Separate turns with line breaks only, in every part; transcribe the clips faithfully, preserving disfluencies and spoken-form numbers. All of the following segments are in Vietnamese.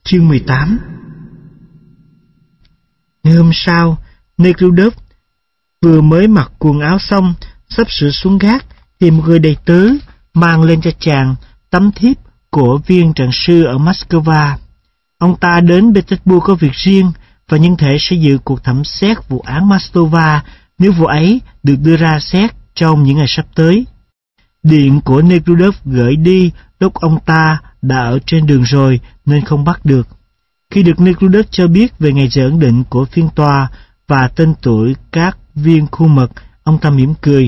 Chương mười tám. Ngày hôm sau, Nekhludoff vừa mới mặc quần áo xong, sắp sửa xuống gác, thì một người đầy tớ mang lên cho chàng tấm thiếp của viên trận sư ở Moscow. Ông ta đến Petersburg có việc riêng và nhân thể sẽ dự cuộc thẩm xét vụ án Moscow nếu vụ ấy được đưa ra xét trong những ngày sắp tới. Điện của Nekhludoff gửi đi lúc ông ta đã ở trên đường rồi nên không bắt được. Khi được Nekhludoff cho biết về ngày giờ ấn định của phiên tòa và tên tuổi các viên khu mật, ông ta mỉm cười.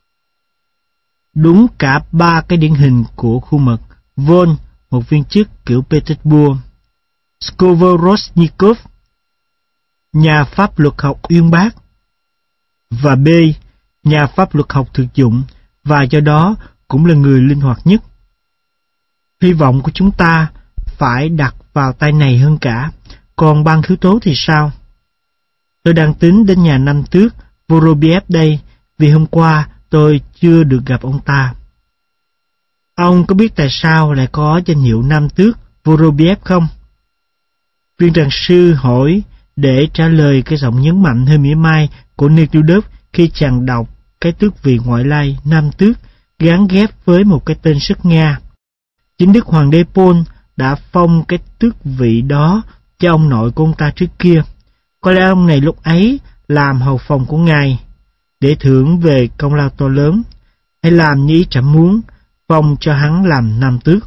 Đúng cả ba cái điển hình của khu mật: Von, một viên chức kiểu Petersburg; Skovorosnikov, nhà pháp luật học uyên bác; và B, nhà pháp luật học thực dụng và do đó cũng là người linh hoạt nhất. Hy vọng của chúng ta phải đặt vào tay này hơn cả. Còn ban thiếu tố thì sao? Tôi đang tính đến nhà năm tước Vorobiev đây, vì hôm qua tôi chưa được gặp ông ta. Ông có biết tại sao lại có danh hiệu nam tước Vorobiev không? Viên tràng sư hỏi để trả lời cái giọng nhấn mạnh hơi mỉa mai của Nekhludoff khi chàng đọc cái tước vị ngoại lai nam tước gán ghép với một cái tên sức Nga. Chính Đức Hoàng đế Paul đã phong cái tước vị đó cho ông nội của ông ta trước kia. Có lẽ ông này lúc ấy làm hầu phòng của ngài để thưởng về công lao to lớn, hay làm như ý trẫm muốn, phong cho hắn làm nam tước.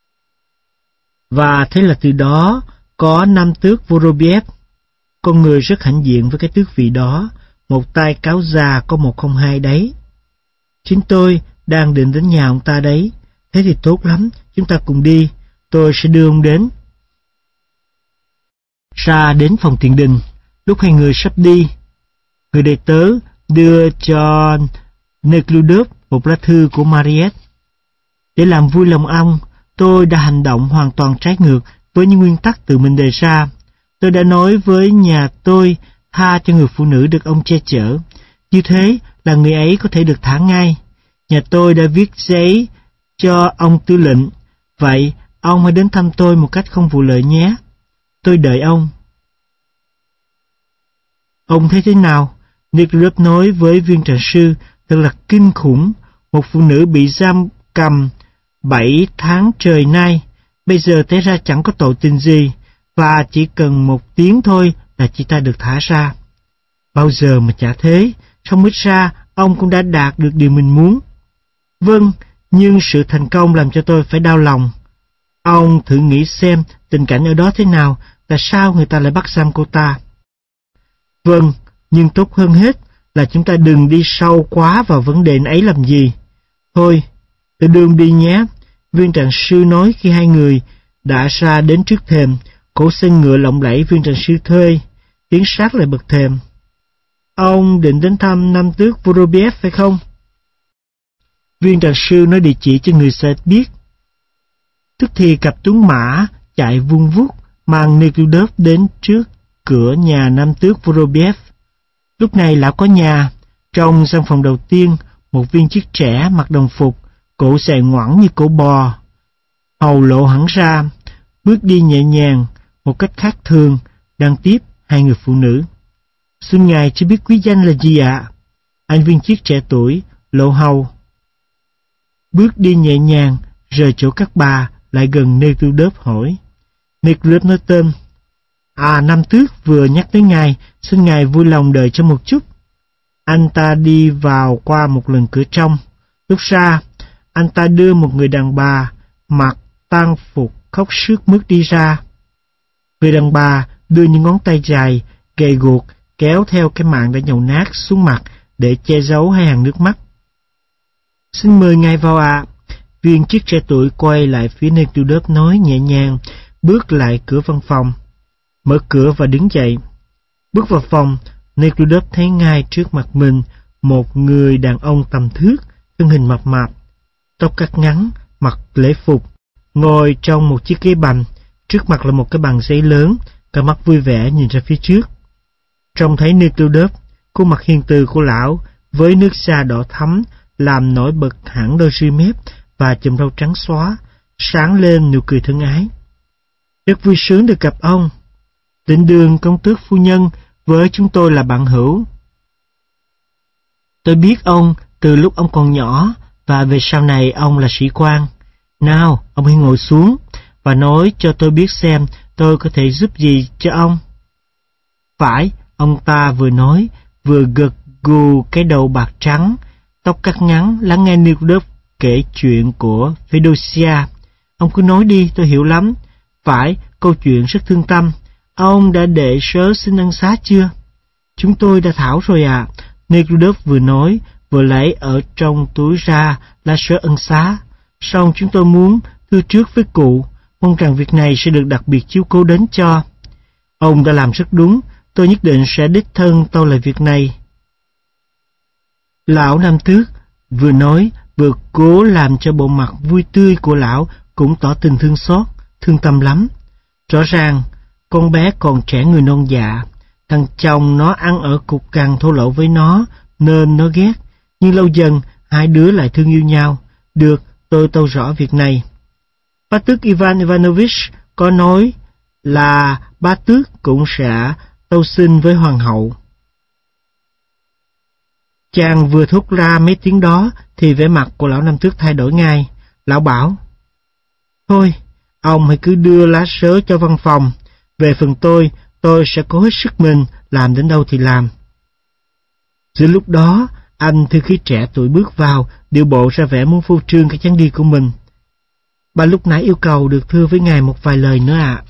Và thế là từ đó có nam tước Vorobiev, con người rất hãnh diện với cái tước vị đó, một tay cáo già có một không hai đấy. Chính tôi đang định đến nhà ông ta đấy. Thế thì tốt lắm, chúng ta cùng đi, tôi sẽ đưa ông đến. Ra đến phòng tiền đình, lúc hai người sắp đi, người đầy tớ đưa cho Nekhludoff một lá thư của Mariette. Để làm vui lòng ông, tôi đã hành động hoàn toàn trái ngược với những nguyên tắc tự mình đề ra. Tôi đã nói với nhà tôi tha cho người phụ nữ được ông che chở. Như thế là người ấy có thể được thả ngay. Nhà tôi đã viết giấy cho ông tư lệnh. Vậy ông hãy đến thăm tôi một cách không vụ lợi nhé. Tôi đợi ông. Ông thấy thế nào? Nekhludoff nói với viên tràng sư. Thật là kinh khủng. Một phụ nữ bị giam cầm bảy tháng trời nay, bây giờ té ra chẳng có tội tình gì, và chỉ cần một tiếng thôi là chị ta được thả ra. Bao giờ mà chả thế, song ít ra ông cũng đã đạt được điều mình muốn. Vâng, nhưng sự thành công làm cho tôi phải đau lòng. Ông thử nghĩ xem tình cảnh ở đó thế nào, tại sao người ta lại bắt giam cô ta. Vâng, nhưng tốt hơn hết là chúng ta đừng đi sâu quá vào vấn đề ấy làm gì. Thôi, tự đương đi nhé, viên tràng sư nói khi hai người đã ra đến trước thềm. Cổ xe ngựa lộng lẫy viên tràng sư thuê tiến sát lại bậc thềm. Ông định đến thăm nam tước Vorobiev phải không? Viên tràng sư nói địa chỉ cho người sẽ biết. Tức thì cặp tuấn mã chạy vun vút mang Nekhludoff đến trước cửa nhà nam tước Vorobiev. Lúc này lão có nhà. Trong gian phòng đầu tiên, một viên chức trẻ mặc đồng phục, cổ dài ngoẵng như cổ bò, hầu lộ hẳn ra, bước đi nhẹ nhàng một cách khác thường, đang tiếp hai người phụ nữ. Xin ngài cho biết quý danh là gì ạ? Anh viên chức trẻ tuổi lộ hầu bước đi nhẹ nhàng rời chỗ các bà lại gần Nekhludoff hỏi. Nekhludoff nói tên. À, nam tước vừa nhắc tới ngài, xin ngài vui lòng đợi cho một chút. Anh ta đi vào qua một lần cửa trong. Lúc ra, anh ta đưa một người đàn bà mặc tang phục khóc sướt mướt đi ra. Người đàn bà đưa những ngón tay dài, gầy guộc kéo theo cái mạng đã nhầu nát xuống mặt để che giấu hai hàng nước mắt. Xin mời ngài vào ạ. À. Viên chức trẻ tuổi quay lại phía Nekhludoff nói nhẹ nhàng, bước lại cửa văn phòng, mở cửa và đứng dậy. Bước vào phòng, Nekhludoff thấy ngay trước mặt mình một người đàn ông tầm thước, thân hình mập mạp, tóc cắt ngắn, mặc lễ phục, ngồi trong một chiếc ghế bành. Trước mặt là một cái bàn giấy lớn, cả mắt vui vẻ nhìn ra phía trước. Trông thấy Nekhludoff, khuôn mặt hiền từ của lão với nước da đỏ thắm làm nổi bật hẳn đôi ri mép và chùm râu trắng xóa, sáng lên nụ cười thân ái. Rất vui sướng được gặp ông. Tịnh Đường công tước phu nhân với chúng tôi là bạn hữu. Tôi biết ông từ lúc ông còn nhỏ, và về sau này ông là sĩ quan. Nào, ông hãy ngồi xuống và nói cho tôi biết xem tôi có thể giúp gì cho ông. Phải, ông ta vừa nói, vừa gật gù cái đầu bạc trắng, tóc cắt ngắn, lắng nghe Nicholas kể chuyện của Fedosia. Ông cứ nói đi, tôi hiểu lắm. Phải, câu chuyện rất thương tâm. Ông đã để sớ xin ân xá chưa? Chúng tôi đã thảo rồi ạ. À. Nicholas vừa nói, vừa lấy ở trong túi ra lá sớ ân xá. Song chúng tôi muốn thưa trước với cụ, mong rằng việc này sẽ được đặc biệt chiếu cố đến cho. Ông đã làm rất đúng, tôi nhất định sẽ đích thân tâu lại việc này. Lão Nam Tước vừa nói, vừa cố làm cho bộ mặt vui tươi của lão cũng tỏ tình thương xót, thương tâm lắm. Rõ ràng, con bé còn trẻ người non dạ, thằng chồng nó ăn ở cục cằn thô lỗ với nó, nên nó ghét. Nhưng lâu dần, hai đứa lại thương yêu nhau. Được, tôi tâu rõ việc này. Bá tước Ivan Ivanovich có nói là bá tước cũng sẽ tâu xin với hoàng hậu. Chàng vừa thốt ra mấy tiếng đó, thì vẻ mặt của lão Nam Tước thay đổi ngay. Lão bảo, thôi, ông hãy cứ đưa lá sớ cho văn phòng. Về phần tôi, tôi sẽ cố hết sức mình, làm đến đâu thì làm. Giữa lúc đó, anh thư ký trẻ tuổi bước vào, điệu bộ ra vẻ muốn phô trương cái chán đi của mình. Bà lúc nãy yêu cầu được thưa với ngài một vài lời nữa ạ. À.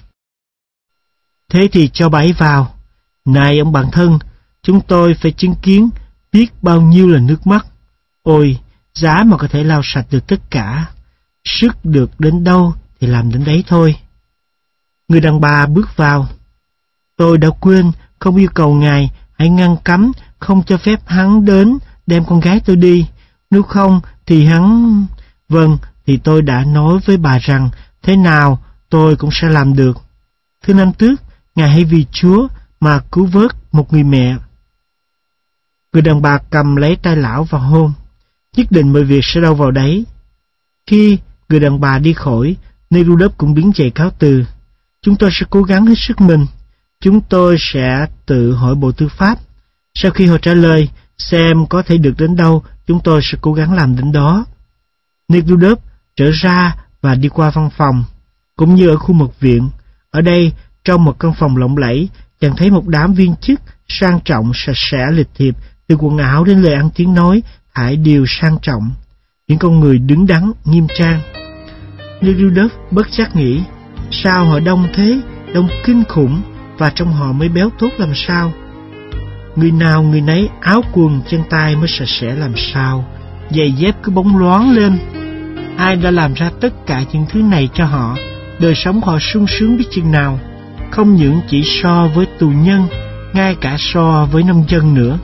Thế thì cho bà ấy vào. Này ông bạn thân, chúng tôi phải chứng kiến biết bao nhiêu là nước mắt. Ôi, giá mà có thể lau sạch được tất cả. Sức được đến đâu thì làm đến đấy thôi. Người đàn bà bước vào. Tôi đã quên không yêu cầu ngài hãy ngăn cấm, không cho phép hắn đến đem con gái tôi đi. Nếu không thì hắn... Vâng, thì tôi đã nói với bà rằng thế nào tôi cũng sẽ làm được. Thưa Nam Tước, ngài hãy vì Chúa mà cứu vớt một người mẹ. Người đàn bà cầm lấy tay lão và hôn. Nhất định mọi việc sẽ đâu vào đấy. Khi người đàn bà đi khỏi, Nerudav cũng đứng dậy cáo từ. Chúng tôi sẽ cố gắng hết sức mình. Chúng tôi sẽ tự hỏi Bộ Tư pháp. Sau khi họ trả lời, xem có thể được đến đâu, chúng tôi sẽ cố gắng làm đến đó. Nerudav trở ra và đi qua văn phòng, cũng như ở khu mật viện. Ở đây, trong một căn phòng lộng lẫy, chàng thấy một đám viên chức sang trọng, sạch sẽ, lịch thiệp, từ quần áo đến lời ăn tiếng nói, thải đều sang trọng. Những con người đứng đắn, nghiêm trang. Nerudav bất giác nghĩ, sao họ đông thế, đông kinh khủng, và trong họ mới béo tốt làm sao? Người nào người nấy áo quần chân tay mới sạch sẽ làm sao, giày dép cứ bóng loáng lên. Ai đã làm ra tất cả những thứ này cho họ? Đời sống họ sung sướng biết chừng nào, không những chỉ so với tù nhân, ngay cả so với nông dân nữa.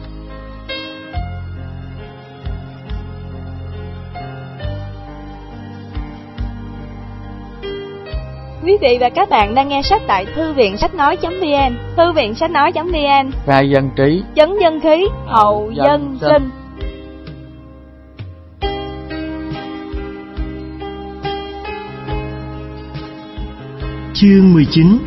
Quý vị và các bạn đang nghe sách tại thư viện sách nói.vn, thư viện sách nói.vn,
và dân trí,
chấn dân khí, hậu dân sinh.
Chương mười chín.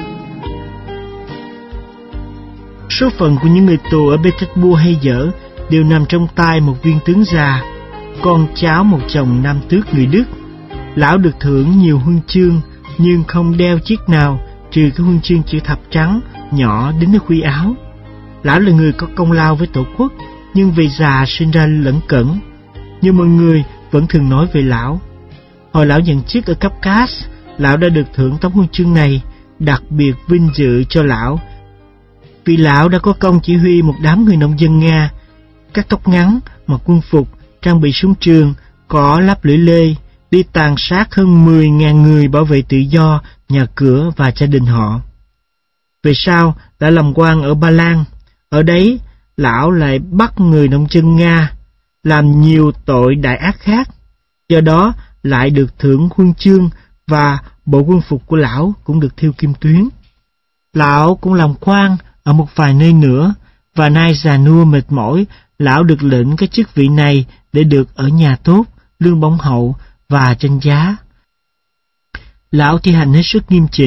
Số phận của những người tù ở Petersburg hay dở đều nằm trong tay một viên tướng già, con cháu một chồng nam tước người Đức. Lão được thưởng nhiều huân chương, nhưng không đeo chiếc nào trừ cái huân chương chữ thập trắng nhỏ đến nơi khuy áo. Lão là người có công lao với tổ quốc, nhưng vì già sinh ra lẫn cẩn. Nhưng mọi người vẫn thường nói về lão. Hồi lão nhận chức ở cấp Cast, lão đã được thưởng tấm huân chương này, đặc biệt vinh dự cho lão, vì lão đã có công chỉ huy một đám người nông dân Nga, cắt tóc ngắn, mặc quân phục, trang bị súng trường, có lắp lưỡi lê, đi tàn sát hơn mười nghìn người bảo vệ tự do, nhà cửa và gia đình họ. Về sau, đã làm quan ở Ba Lan. Ở đấy, lão lại bắt người nông dân Nga, làm nhiều tội đại ác khác. Do đó, lại được thưởng huân chương và bộ quân phục của lão cũng được thêu kim tuyến. Lão cũng làm quan ở một vài nơi nữa, và nay già nua mệt mỏi, lão được lệnh cái chức vị này để được ở nhà tốt, lương bổng hậu và tranh giá. Lão thi hành hết sức nghiêm chỉnh,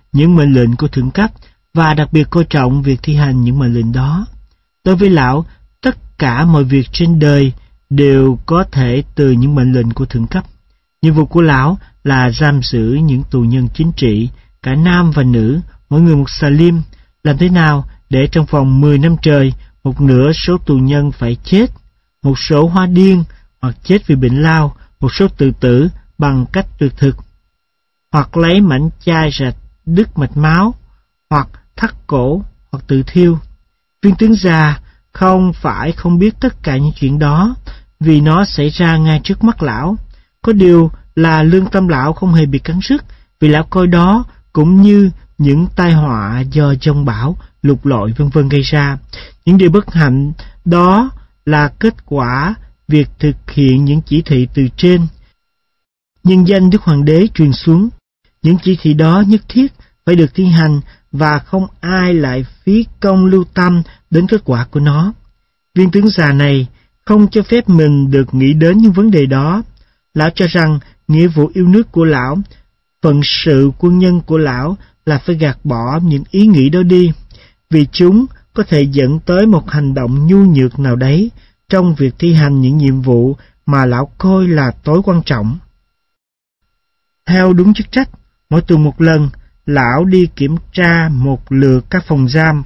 những mệnh lệnh của thượng cấp và đặc biệt coi trọng việc thi hành những mệnh lệnh đó. Đối với lão, tất cả mọi việc trên đời đều có thể từ những mệnh lệnh của thượng cấp. Nhiệm vụ của lão là giam giữ những tù nhân chính trị, cả nam và nữ, mỗi người một xà lim. Làm thế nào để trong vòng mười năm trời, một nửa số tù nhân phải chết, một số hóa điên hoặc chết vì bệnh lao, một số tự tử bằng cách tuyệt thực, hoặc lấy mảnh chai rạch đứt mạch máu, hoặc thắt cổ, hoặc tự thiêu. Viên tướng già không phải không biết tất cả những chuyện đó, vì nó xảy ra ngay trước mắt lão. Có điều là lương tâm lão không hề bị cắn rứt, vì lão coi đó cũng như những tai họa do giông bão, lục lội vân vân gây ra. Những điều bất hạnh đó là kết quả việc thực hiện những chỉ thị từ trên. Nhân danh Đức Hoàng đế truyền xuống, những chỉ thị đó nhất thiết phải được thi hành và không ai lại phí công lưu tâm đến kết quả của nó. Viên tướng già này không cho phép mình được nghĩ đến những vấn đề đó. Lão cho rằng nghĩa vụ yêu nước của lão, phận sự quân nhân của lão là phải gạt bỏ những ý nghĩ đó đi, vì chúng có thể dẫn tới một hành động nhu nhược nào đấy trong việc thi hành những nhiệm vụ mà lão coi là tối quan trọng. Theo đúng chức trách, mỗi tuần một lần, lão đi kiểm tra một lượt các phòng giam,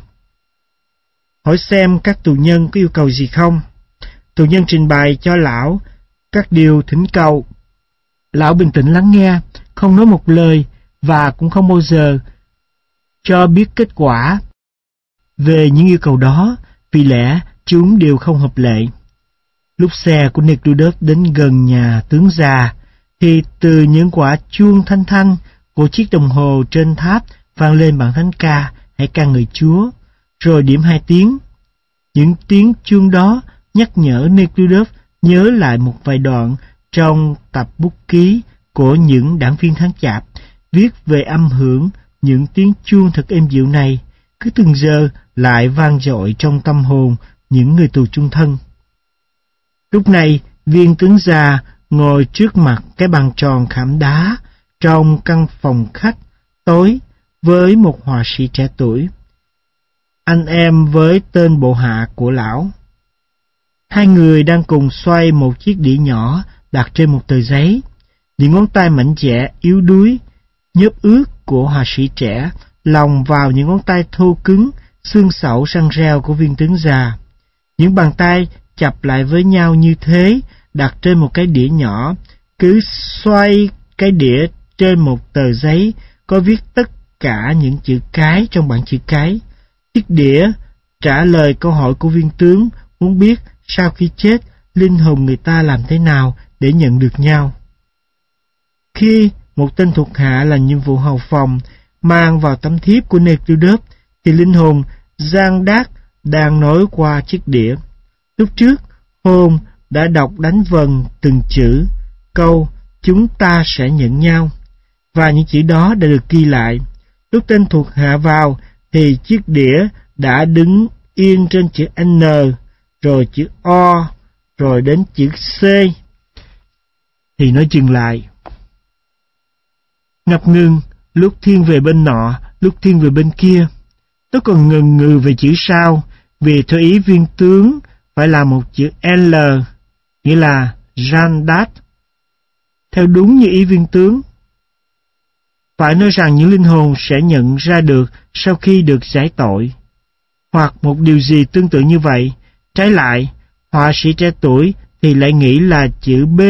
hỏi xem các tù nhân có yêu cầu gì không. Tù nhân trình bày cho lão các điều thỉnh cầu. Lão bình tĩnh lắng nghe, không nói một lời và cũng không bao giờ cho biết kết quả về những yêu cầu đó, vì lẽ chúng đều không hợp lệ. Lúc xe của Necrudus đến gần nhà tướng già, thì từ những quả chuông thanh thanh của chiếc đồng hồ trên tháp vang lên bản thánh ca Hãy ca ngợi Chúa, rồi điểm hai tiếng. Những tiếng chuông đó nhắc nhở Necrudus nhớ lại một vài đoạn trong tập bút ký của những đảng viên tháng Chạp, viết về âm hưởng những tiếng chuông thật êm dịu này, cứ từng giờ lại vang dội trong tâm hồn những người tù chung thân. Lúc này, viên tướng già ngồi trước mặt cái bàn tròn khảm đá trong căn phòng khách tối với một họa sĩ trẻ tuổi, anh em với tên bộ hạ của lão. Hai người đang cùng xoay một chiếc đĩa nhỏ đặt trên một tờ giấy. Những ngón tay mảnh dẻ yếu đuối, nhớp ướt của họa sĩ trẻ lòng vào những ngón tay thô cứng, xương sẩu răng reo của viên tướng già. Những bàn tay chập lại với nhau như thế, đặt trên một cái đĩa nhỏ, cứ xoay cái đĩa trên một tờ giấy có viết tất cả những chữ cái trong bảng chữ cái. Chiếc đĩa trả lời câu hỏi của viên tướng, muốn biết sau khi chết, linh hồn người ta làm thế nào để nhận được nhau. Khi một tên thuộc hạ làm nhiệm vụ hầu phòng mang vào tấm thiếp của Necrudus, thì linh hồn Giang Đác đang nói qua chiếc đĩa. Lúc trước, hồn đã đọc đánh vần từng chữ, câu chúng ta sẽ nhận nhau, và những chữ đó đã được ghi lại. Lúc tên thuộc hạ vào, thì chiếc đĩa đã đứng yên trên chữ N, rồi chữ O, rồi đến chữ C. Thì nó dừng lại. Ngập ngừng, lúc thiên về bên nọ, lúc thiên về bên kia. Tôi còn ngần ngừ về chữ sau, vì theo ý viên tướng phải là một chữ L, nghĩa là Jean d'Arc. Theo đúng như ý viên tướng, phải nói rằng những linh hồn sẽ nhận ra được sau khi được giải tội, hoặc một điều gì tương tự như vậy. Trái lại, họa sĩ trẻ tuổi thì lại nghĩ là chữ B,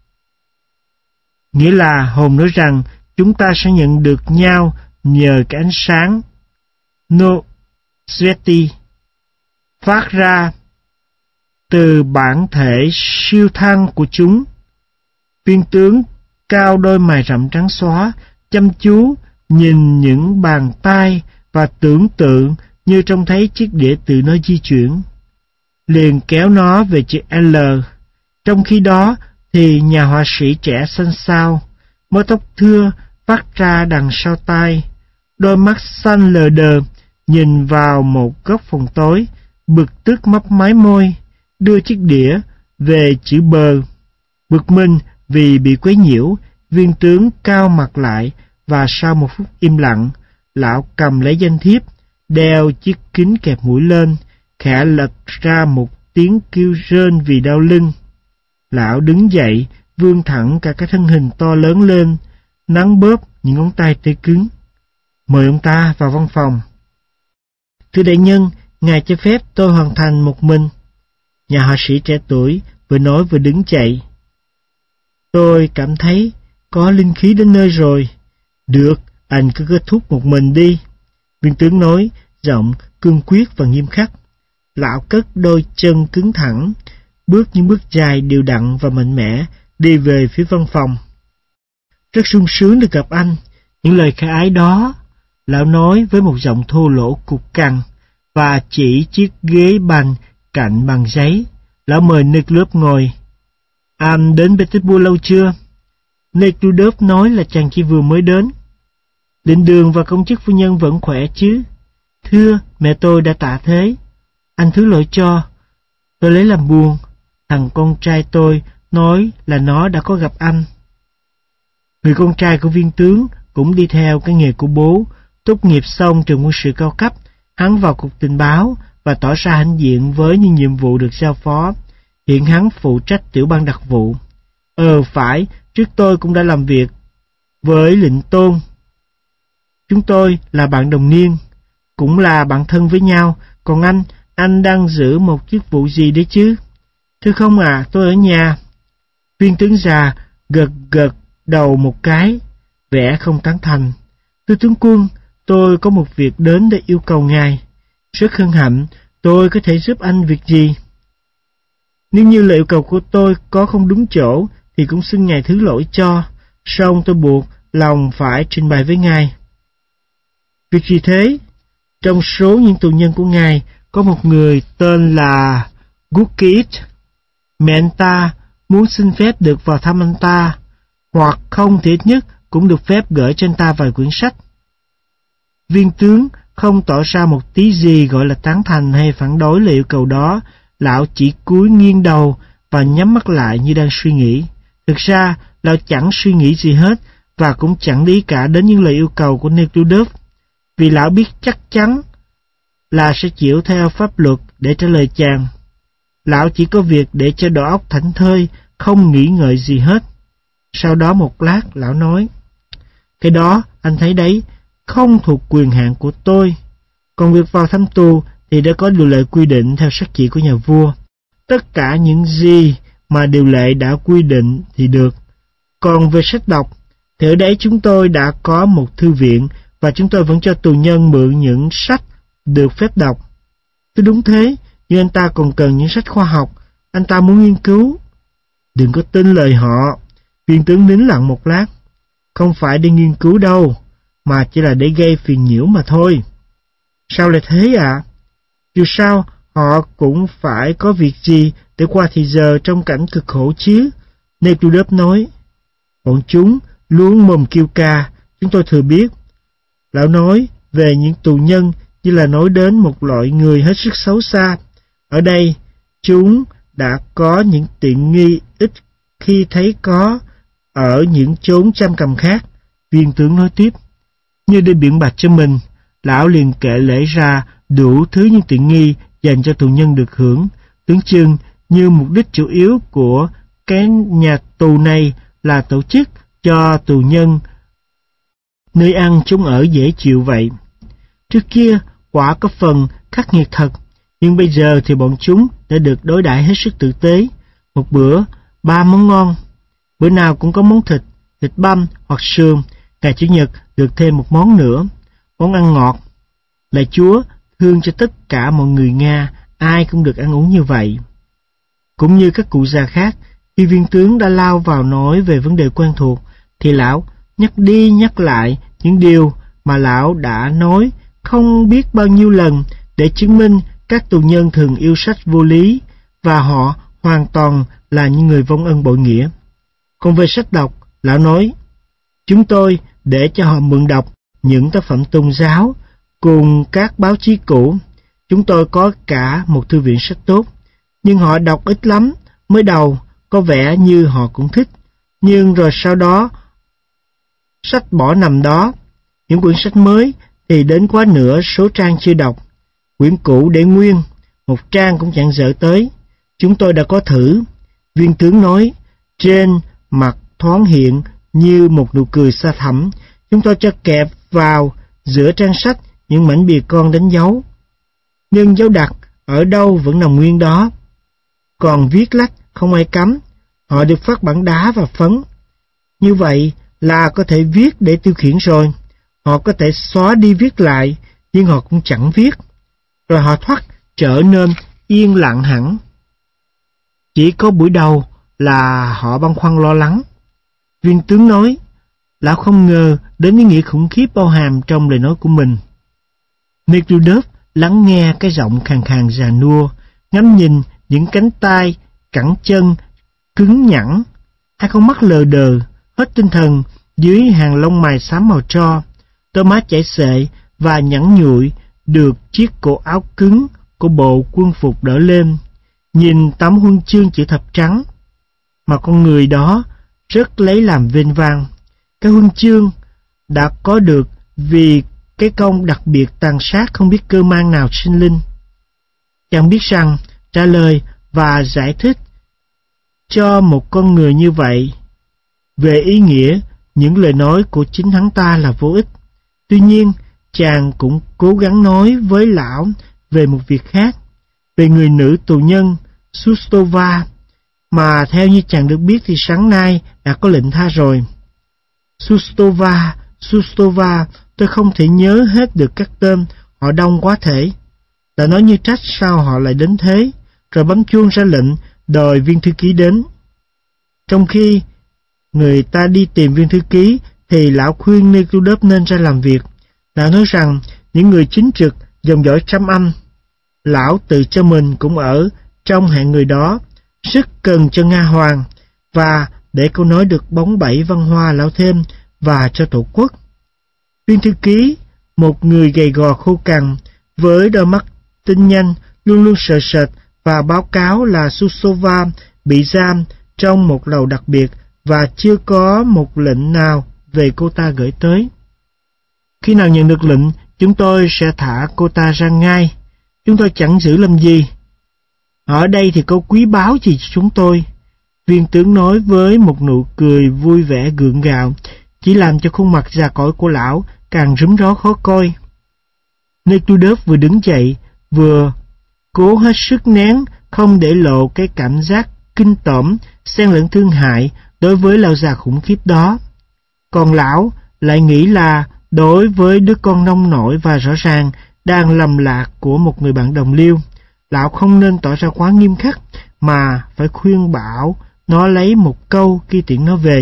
nghĩa là hồn nói rằng chúng ta sẽ nhận được nhau nhờ cái ánh sáng No Sveti phát ra từ bản thể siêu thăng của chúng. Viên tướng cao đôi mày rậm trắng xóa, chăm chú nhìn những bàn tay và tưởng tượng như trông thấy chiếc đĩa tự nó di chuyển, liền kéo nó về chữ L. Trong khi đó thì nhà họa sĩ trẻ xanh xao, mái tóc thưa vắt ra đằng sau tai, đôi mắt xanh lờ đờ nhìn vào một góc phòng tối, bực tức mấp máy môi, đưa chiếc đĩa về chữ bờ. Bực mình vì bị quấy nhiễu, viên tướng cao mặt lại và sau một phút im lặng, lão cầm lấy danh thiếp, đeo chiếc kính kẹp mũi lên, khẽ lật ra một tiếng kêu rên vì đau lưng. Lão đứng dậy, vươn thẳng cả cái thân hình to lớn lên, nắn bóp những ngón tay tê cứng. Mời ông ta vào văn phòng. Thưa đại nhân, ngài cho phép tôi hoàn thành một mình. Nhà họa sĩ trẻ tuổi vừa nói vừa đứng dậy. Tôi cảm thấy có linh khí đến nơi rồi. Được, anh cứ kết thúc một mình đi. Viên tướng nói, giọng cương quyết và nghiêm khắc. Lão cất đôi chân cứng thẳng, bước những bước dài đều đặn và mạnh mẽ, đi về phía văn phòng. Rất sung sướng được gặp anh. Những lời khai ái đó, lão nói với một giọng thô lỗ cục cằn, và chỉ chiếc ghế bành cạnh bằng giấy. Lão mời Nekrulov ngồi. Anh đến Petersburg lâu chưa? Nekrulov nói là chàng chỉ vừa mới đến. Định đường và công chức phu nhân vẫn khỏe chứ? Thưa, mẹ tôi đã tạ thế. Anh thứ lỗi cho. Tôi lấy làm buồn. Thằng con trai tôi nói là nó đã có gặp anh. Người con trai của viên tướng cũng đi theo cái nghề của bố. Tốt nghiệp xong trường quân sự cao cấp, hắn vào cục tình báo và tỏ ra hãnh diện với những nhiệm vụ được giao phó. Hiện hắn phụ trách tiểu ban đặc vụ. Ờ phải, trước tôi cũng đã làm việc với Lệnh Tôn. Chúng tôi là bạn đồng niên, cũng là bạn thân với nhau. Còn anh, anh đang giữ một chức vụ gì đấy chứ? Thưa không à, tôi ở nhà. Viên tướng già gật gật đầu một cái, vẻ không tán thành. Thưa tướng quân, tôi có một việc đến để yêu cầu ngài. Rất hân hạnh, tôi có thể giúp anh việc gì? Nếu như lời yêu cầu của tôi có không đúng chỗ, thì cũng xin ngài thứ lỗi cho. Song tôi buộc lòng phải trình bày với ngài. Việc gì thế? Trong số những tù nhân của ngài, có một người tên là Gurkit. Mẹ anh ta muốn xin phép được vào thăm anh ta, hoặc không thì ít nhất cũng được phép gửi cho anh ta vài quyển sách. Viên tướng không tỏ ra một tí gì gọi là tán thành hay phản đối lời yêu cầu đó. Lão chỉ cúi nghiêng đầu và nhắm mắt lại như đang suy nghĩ. Thực ra, lão chẳng suy nghĩ gì hết và cũng chẳng lý cả đến những lời yêu cầu của Nekrulov, vì lão biết chắc chắn là sẽ chịu theo pháp luật để trả lời chàng. Lão chỉ có việc để cho đầu óc thảnh thơi, không nghĩ ngợi gì hết. Sau đó một lát, lão nói, cái đó, anh thấy đấy, không thuộc quyền hạn của tôi. Còn việc vào thăm tù thì đã có điều lệ quy định theo sắc chỉ của nhà vua. Tất cả những gì mà điều lệ đã quy định thì được. Còn về sách đọc, thì ở đấy chúng tôi đã có một thư viện và chúng tôi vẫn cho tù nhân mượn những sách được phép đọc. Tôi đúng thế, nhưng anh ta còn cần những sách khoa học, anh ta muốn nghiên cứu. Đừng có tin lời họ. Viên tướng nín lặng một lát. Không phải để nghiên cứu đâu, mà chỉ là để gây phiền nhiễu mà thôi. Sao lại thế ạ? À? Dù sao, họ cũng phải có việc gì để qua thì giờ trong cảnh cực khổ chứ. Nekrulov nói. Bọn chúng luôn mồm kêu ca, chúng tôi thừa biết. Lão nói về những tù nhân như là nói đến một loại người hết sức xấu xa. Ở đây, chúng đã có những tiện nghi ít khi thấy có ở những chốn giam cầm khác. Viên tướng nói tiếp. Như để biện bạch cho mình, lão liền kể lể ra đủ thứ những tiện nghi dành cho tù nhân được hưởng, tưởng chừng như mục đích chủ yếu của cái nhà tù này là tổ chức cho tù nhân nơi ăn chúng ở dễ chịu vậy. Trước kia, quả có phần khắc nghiệt thật, nhưng bây giờ thì bọn chúng đã được đối đãi hết sức tử tế. Một bữa, ba món ngon. Bữa nào cũng có món thịt, thịt băm hoặc sườn. Ngày Chủ nhật được thêm một món nữa, món ăn ngọt. Lạy Chúa thương cho tất cả mọi người Nga, ai cũng được ăn uống như vậy. Cũng như các cụ già khác, khi viên tướng đã lao vào nói về vấn đề quen thuộc, thì lão nhắc đi nhắc lại những điều mà lão đã nói không biết bao nhiêu lần để chứng minh các tù nhân thường yêu sách vô lý và họ hoàn toàn là những người vong ân bội nghĩa. Còn về sách đọc, lão nói, chúng tôi để cho họ mượn đọc những tác phẩm tôn giáo cùng các báo chí cũ. Chúng tôi có cả một thư viện sách tốt, nhưng họ đọc ít lắm. Mới đầu có vẻ như họ cũng thích, nhưng rồi sau đó sách bỏ nằm đó. Những quyển sách mới thì đến quá nửa số trang chưa đọc. Quyển cũ để nguyên, một trang cũng chẳng dở tới. Chúng tôi đã có thử. Viên tướng nói, trên mặt thoáng hiện như một nụ cười xa thẳm. Chúng tôi cho kẹp vào giữa trang sách những mảnh bìa con đánh dấu. Nhưng dấu đặt ở đâu vẫn nằm nguyên đó. Còn viết lách không ai cấm. Họ được phát bảng đá và phấn. Như vậy là có thể viết để tiêu khiển rồi. Họ có thể xóa đi viết lại, nhưng họ cũng chẳng viết. Rồi họ thoát trở nên yên lặng hẳn. Chỉ có buổi đầu là họ băn khoăn lo lắng. Viên tướng nói, lão không ngờ đến ý nghĩa khủng khiếp bao hàm trong lời nói của mình. Nekhlúdov lắng nghe cái giọng khàn khàn già nua, ngắm nhìn những cánh tay, cẳng chân cứng nhẵn, hai con mắt lờ đờ, hết tinh thần dưới hàng lông mày xám màu tro, đôi má chảy xệ và nhẵn nhụi được chiếc cổ áo cứng của bộ quân phục đỡ lên. Nhìn tấm huân chương chữ thập trắng mà con người đó rất lấy làm vinh vang. Cái huân chương đã có được vì cái công đặc biệt tàn sát không biết cơ mang nào sinh linh. Chẳng biết rằng trả lời và giải thích cho một con người như vậy về ý nghĩa những lời nói của chính hắn ta là vô ích. Tuy nhiên, chàng cũng cố gắng nói với lão về một việc khác, về người nữ tù nhân Sustova, mà theo như chàng được biết thì sáng nay đã có lệnh tha rồi. Sustova, Sustova, tôi không thể nhớ hết được các tên, họ đông quá thể. Đã nói như trách sao họ lại đến thế, rồi bấm chuông ra lệnh đòi viên thư ký đến. Trong khi người ta đi tìm viên thư ký thì lão khuyên Nekhlúdov nên ra làm việc. Lão nói rằng những người chính trực, dòng dõi trăm âm, lão tự cho mình cũng ở trong hạng người đó, rất cần cho Nga Hoàng, và để câu nói được bóng bẩy văn hoa lão thêm, và cho tổ quốc. Viên thư ký, một người gầy gò khô cằn, với đôi mắt tinh nhanh, luôn luôn sợ sệt, và báo cáo là Sustova bị giam trong một lầu đặc biệt và chưa có một lệnh nào về cô ta gửi tới. Khi nào nhận được lệnh, chúng tôi sẽ thả cô ta ra ngay. Chúng tôi chẳng giữ làm gì. Ở đây thì có quý báu gì cho chúng tôi? Viên tướng nói với một nụ cười vui vẻ gượng gạo, chỉ làm cho khuôn mặt già cỗi của lão càng rúm ró khó coi. Nekhlúdov vừa đứng dậy, vừa cố hết sức nén không để lộ cái cảm giác kinh tởm, xen lẫn thương hại đối với lão già khủng khiếp đó. Còn lão lại nghĩ là đối với đứa con nông nổi và rõ ràng đang lầm lạc của một người bạn đồng liêu, lão không nên tỏ ra quá nghiêm khắc, mà phải khuyên bảo nó lấy một câu khi tiễn nó về.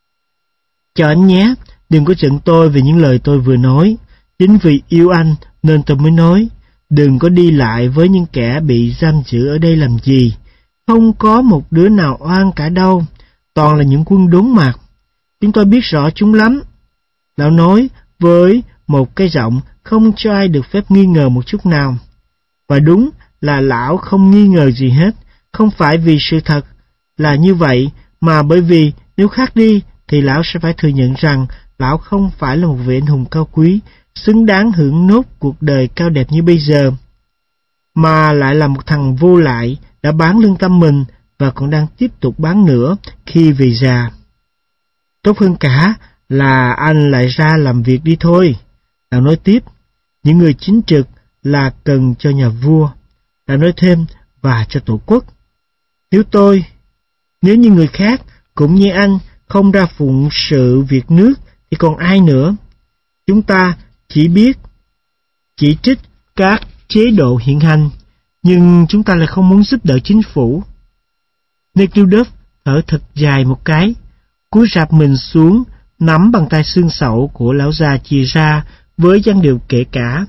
Cho anh nhé, đừng có giận tôi về những lời tôi vừa nói. Chính vì yêu anh nên tôi mới nói, đừng có đi lại với những kẻ bị giam giữ ở đây làm gì. Không có một đứa nào oan cả đâu, toàn là những quân đốn mặt. Chúng tôi biết rõ chúng lắm. Lão nói với một cái giọng không cho ai được phép nghi ngờ một chút nào. Và đúng là lão không nghi ngờ gì hết, không phải vì sự thật là như vậy, mà bởi vì nếu khác đi thì lão sẽ phải thừa nhận rằng lão không phải là một vị anh hùng cao quý, xứng đáng hưởng nốt cuộc đời cao đẹp như bây giờ, mà lại là một thằng vô lại đã bán lương tâm mình và còn đang tiếp tục bán nữa khi về già. Tốt hơn cả là anh lại ra làm việc đi thôi. Lão nói tiếp, những người chính trực là cần cho nhà vua. Lão nói thêm, và cho tổ quốc. Nếu tôi, nếu như người khác cũng như anh không ra phụng sự việc nước thì còn ai nữa? Chúng ta chỉ biết chỉ trích các chế độ hiện hành, nhưng chúng ta lại không muốn giúp đỡ chính phủ. Nekhlúdov thở thật dài một cái, cúi rạp mình xuống, nắm bàn tay xương sẩu của lão già chìa ra với dáng điệu kể cả,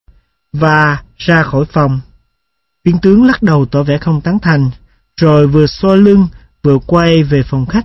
và ra khỏi phòng. Viên tướng lắc đầu tỏ vẻ không tán thành, rồi vừa xoa lưng vừa quay về phòng khách.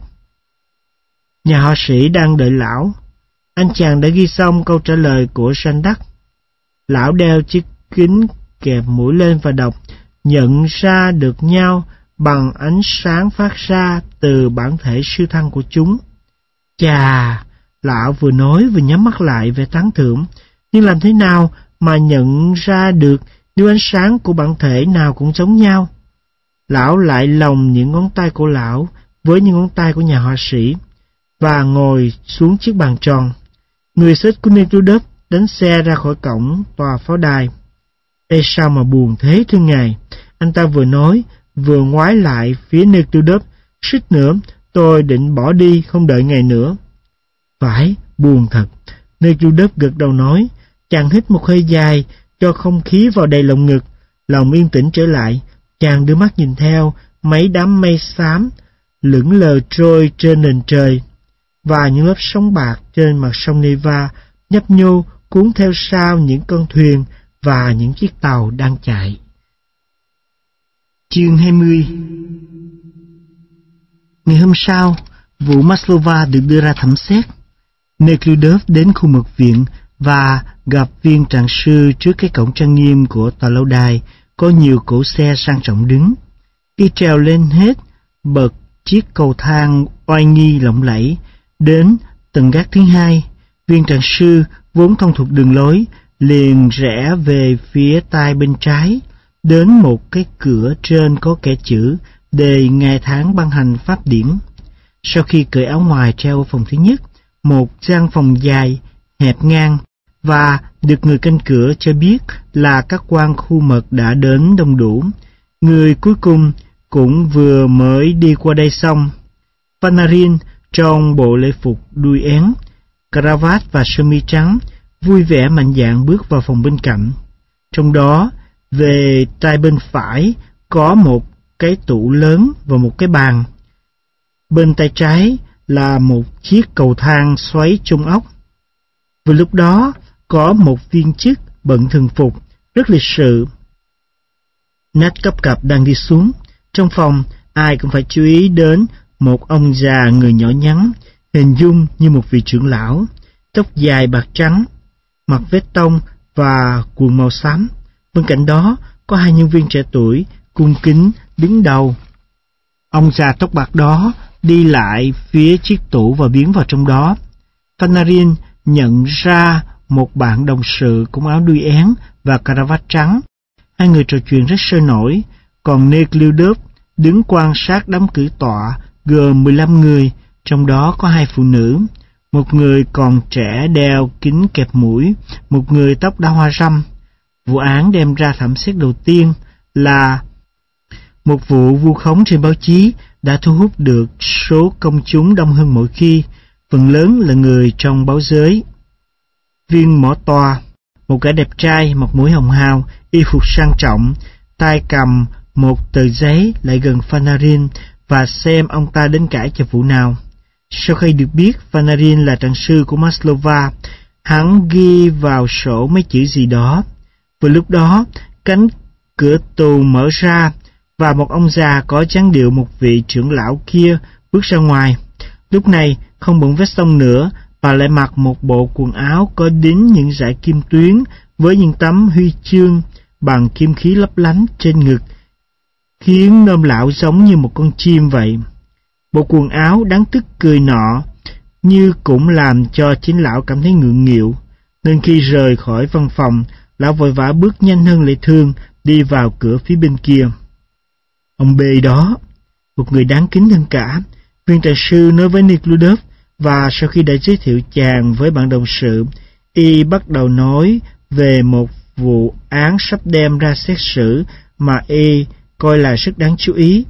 Nhà họa sĩ đang đợi lão. Anh chàng đã ghi xong câu trả lời của Jeanne d'Arc. Lão đeo chiếc kính kẹp mũi lên và đọc, nhận ra được nhau bằng ánh sáng phát ra từ bản thể siêu thăng của chúng. Chà, lão vừa nói vừa nhắm mắt lại vẻ tán thưởng. Nhưng làm thế nào mà nhận ra được nếu ánh sáng của bản thể nào cũng giống nhau? Lão lại lồng những ngón tay của lão với những ngón tay của nhà họa sĩ và ngồi xuống chiếc bàn tròn. Người xích của Nekhludoff đánh xe ra khỏi cổng tòa pháo đài. Ê sao mà buồn thế thưa ngài, anh ta vừa nói vừa ngoái lại phía Nekhludoff. Suýt nữa tôi định bỏ đi không đợi ngài nữa. Phải, buồn thật. Nekhludoff gật đầu nói. Chàng hít một hơi dài cho không khí vào đầy lồng ngực. Lòng yên tĩnh trở lại. Chàng đưa mắt nhìn theo mấy đám mây xám lững lờ trôi trên nền trời, và những lớp sóng bạc trên mặt sông Neva nhấp nhô cuốn theo sau những con thuyền và những chiếc tàu đang chạy. Chương hai mươi. Ngày hôm sau, vụ Maslova được đưa ra thẩm xét. Nekhludoff đến khu mật viện và gặp viên trạng sư trước cái cổng trang nghiêm của tòa lâu đài, có nhiều cỗ xe sang trọng đứng. Y trèo lên hết bậc chiếc cầu thang oai nghi lộng lẫy đến tầng gác thứ hai. Viên trạng sư vốn thông thuộc đường lối liền rẽ về phía tay bên trái, đến một cái cửa trên có kẻ chữ đề ngày tháng ban hành pháp điển. Sau khi cởi áo ngoài treo ở phòng thứ nhất, một gian phòng dài hẹp ngang, và được người canh cửa cho biết là các quan khu mật đã đến đông đủ. Người cuối cùng cũng vừa mới đi qua đây xong. Panarin trong bộ lễ phục đuôi én, cravat và sơ mi trắng, vui vẻ mạnh dạn bước vào phòng bên cạnh. Trong đó, về tay bên phải có một cái tủ lớn và một cái bàn. Bên tay trái là một chiếc cầu thang xoáy trung ốc. Vừa lúc đó, có một viên chức bận thường phục, rất lịch sự, nách cấp cặp đang đi xuống. Trong phòng, ai cũng phải chú ý đến một ông già người nhỏ nhắn, hình dung như một vị trưởng lão, tóc dài bạc trắng, mặc vest tông và quần màu xám. Bên cạnh đó có hai nhân viên trẻ tuổi cung kính đứng đầu. Ông già tóc bạc đó đi lại phía chiếc tủ và biến vào trong đó. Panarin nhận ra một bạn đồng sự cũng áo đuôi én và cravat trắng. Hai người trò chuyện rất sôi nổi, còn Nekhludoff đứng quan sát đám cử tọa gồm mười lăm người, trong đó có hai phụ nữ. Một người còn trẻ đeo kính kẹp mũi, một người tóc đã hoa râm. Vụ án đem ra thẩm xét đầu tiên là một vụ vu khống trên báo chí đã thu hút được số công chúng đông hơn mọi khi, phần lớn là người trong báo giới. Viên mỏ tòa, một gã đẹp trai, mặt mũi hồng hào, y phục sang trọng, tay cầm một tờ giấy lại gần Panarin và xem ông ta đến cãi cho vụ nào. Sau khi được biết Panarin là trạng sư của Maslova, hắn ghi vào sổ mấy chữ gì đó. Vừa lúc đó, cánh cửa tù mở ra và một ông già có dáng điệu một vị trưởng lão kia bước ra ngoài. Lúc này không bận vest tông nữa, bà lại mặc một bộ quần áo có đính những dải kim tuyến với những tấm huy chương bằng kim khí lấp lánh trên ngực, khiến nôm lão giống như một con chim vậy. Bộ quần áo đáng tức cười nọ như cũng làm cho chính lão cảm thấy ngượng nghịu, nên khi rời khỏi văn phòng, lão vội vã bước nhanh hơn lệ thường đi vào cửa phía bên kia. Ông B đó, một người đáng kính hơn cả, viên trạng sư nói với Nekhludoff, và sau khi đã giới thiệu chàng với bạn đồng sự, y bắt đầu nói về một vụ án sắp đem ra xét xử mà y coi là rất đáng chú ý.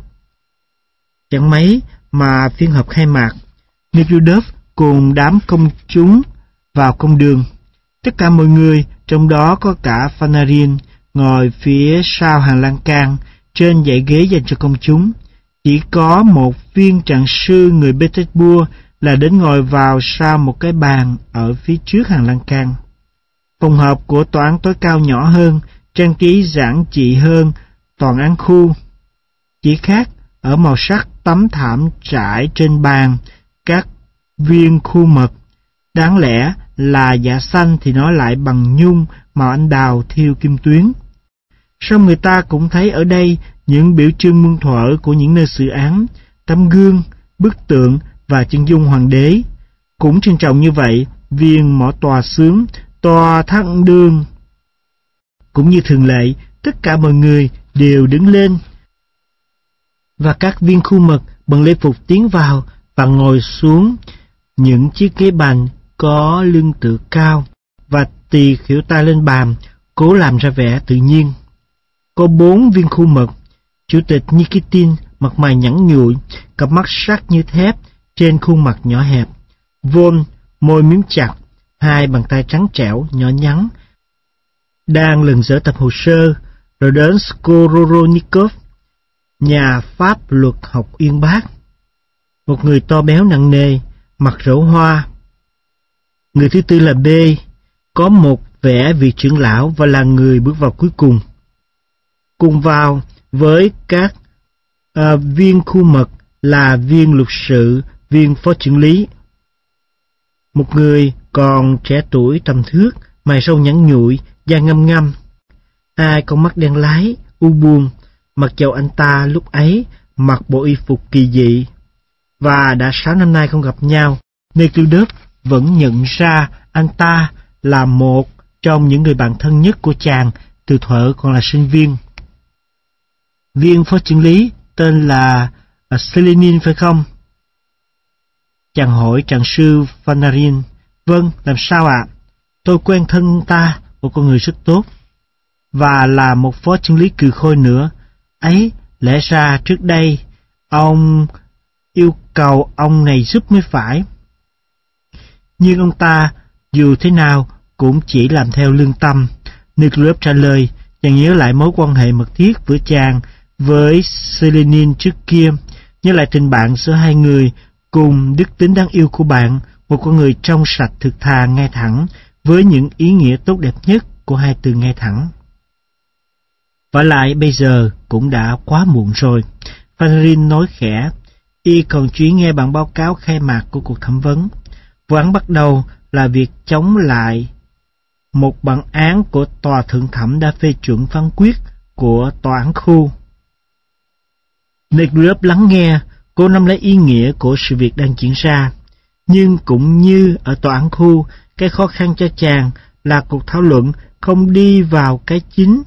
Chẳng mấy mà phiên họp khai mạc, Nekhludoff cùng đám công chúng vào công đường. Tất cả mọi người, trong đó có cả Panarin, ngồi phía sau hàng lan can, trên dãy ghế dành cho công chúng. Chỉ có một viên trạng sư người Petersburg là đến ngồi vào sau một cái bàn ở phía trước hàng lan can. Phòng họp của tòa án tối cao nhỏ hơn, trang trí giản dị hơn toàn án khu. Chỉ khác ở màu sắc tấm thảm trải trên bàn các viên khu mật. Đáng lẽ là dạ xanh thì nó lại bằng nhung màu anh đào thiêu kim tuyến. Song người ta cũng thấy ở đây những biểu trưng muôn thuở của những nơi xử án, tấm gương, bức tượng và chân dung hoàng đế. Cũng trân trọng như vậy, viên mỏ tòa xướng tòa thăng đường. Cũng như thường lệ, tất cả mọi người đều đứng lên, và các viên khu mật bận lễ phục tiến vào và ngồi xuống những chiếc ghế bành có lưng tựa cao, và tì khuỷu tay lên bàn, cố làm ra vẻ tự nhiên. Có bốn viên khu mật. Chủ tịch Nikitin mặt mày nhẵn nhụi, cặp mắt sắc như thép trên khuôn mặt nhỏ hẹp. Von môi miếm chặt, hai bàn tay trắng trẻo nhỏ nhắn, đang lần dở tập hồ sơ. Rồi đến Skoronikov, nhà pháp luật học uyên bác, một người to béo nặng nề, mặt rỗ hoa. Người thứ tư là B, có một vẻ vị trưởng lão và là người bước vào cuối cùng. Cùng vào với các uh, viên khu mật là viên luật sự, viên phó trưởng lý. Một người còn trẻ tuổi tầm thước, mày râu nhẵn nhụi, da ngăm ngăm, hai con mắt đen lái, u buồn, mặc dầu anh ta lúc ấy mặc bộ y phục kỳ dị, và đã sáu năm nay không gặp nhau, Nekhludoff vẫn nhận ra anh ta là một trong những người bạn thân nhất của chàng từ thuở còn là sinh viên. Viên phó trưởng lý tên là Selenin phải không? Chàng hỏi trạng sư Panarin. Vâng, làm sao ạ? À? Tôi quen thân ta, một con người rất tốt, và là một phó trưởng lý cừ khôi nữa. Ấy, lẽ ra trước đây ông yêu cầu ông này giúp mới phải. Nhưng ông ta dù thế nào cũng chỉ làm theo lương tâm. Nekhludoff trả lời. Chàng nhớ lại mối quan hệ mật thiết của chàng với Selenin trước kia, nhớ lại tình bạn giữa hai người, cùng đức tính đáng yêu của bạn, một con người trong sạch, thực thà, ngay thẳng, với những ý nghĩa tốt đẹp nhất của hai từ ngay thẳng. Vả lại bây giờ cũng đã quá muộn rồi, Panarin nói khẽ. Y còn chuyến nghe bản báo cáo khai mạc của cuộc thẩm vấn. Vụ án bắt đầu là việc chống lại một bản án của tòa thượng thẩm đã phê chuẩn phán quyết của tòa án khu. Nekhludoff lắng nghe, cố nắm lấy ý nghĩa của sự việc đang diễn ra. Nhưng cũng như ở tòa án khu, cái khó khăn cho chàng là cuộc thảo luận không đi vào cái chính,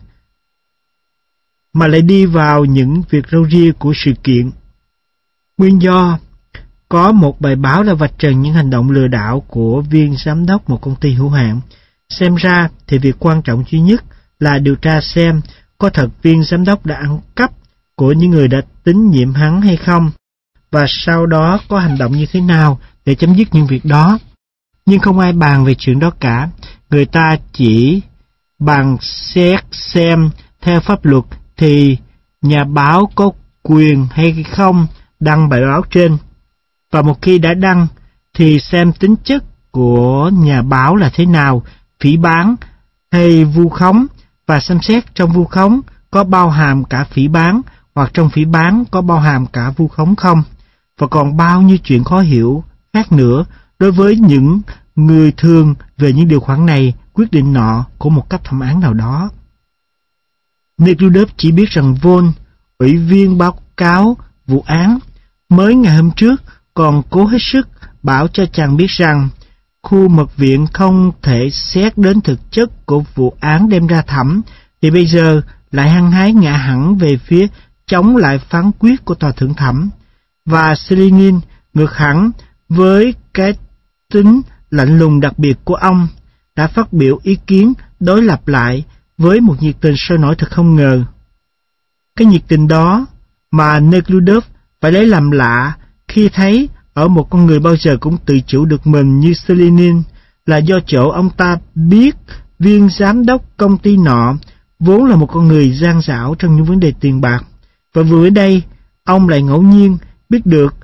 mà lại đi vào những việc râu ria của sự kiện. Nguyên do, có một bài báo đã vạch trần những hành động lừa đảo của viên giám đốc một công ty hữu hạn. Xem ra thì việc quan trọng duy nhất là điều tra xem có thật viên giám đốc đã ăn cắp của những người đã tín nhiệm hắn hay không, và sau đó có hành động như thế nào để chấm dứt những việc đó. Nhưng không ai bàn về chuyện đó cả. Người ta chỉ bàn xét xem theo pháp luật thì nhà báo có quyền hay không đăng bài báo trên, và một khi đã đăng thì xem tính chất của nhà báo là thế nào, phỉ báng hay vu khống, và xem xét trong vu khống có bao hàm cả phỉ báng, hoặc trong phỉ báng có bao hàm cả vu khống không, và còn bao nhiêu chuyện khó hiểu khác nữa đối với những người thường về những điều khoản này, quyết định nọ của một cấp thẩm án nào đó. Nekhludoff chỉ biết rằng Von, ủy viên báo cáo vụ án, mới ngày hôm trước còn cố hết sức bảo cho chàng biết rằng khu mật viện không thể xét đến thực chất của vụ án đem ra thẩm, thì bây giờ lại hăng hái ngã hẳn về phía chống lại phán quyết của tòa thượng thẩm. Và Selenin ngược hẳn với cái tính lạnh lùng đặc biệt của ông, đã phát biểu ý kiến đối lập lại với một nhiệt tình sôi nổi thật không ngờ. Cái nhiệt tình đó mà Nekhludoff phải lấy làm lạ khi thấy ở một con người bao giờ cũng tự chủ được mình như Selenin, là do chỗ ông ta biết viên giám đốc công ty nọ vốn là một con người gian xảo trong những vấn đề tiền bạc, và vừa ở đây ông lại ngẫu nhiên biết được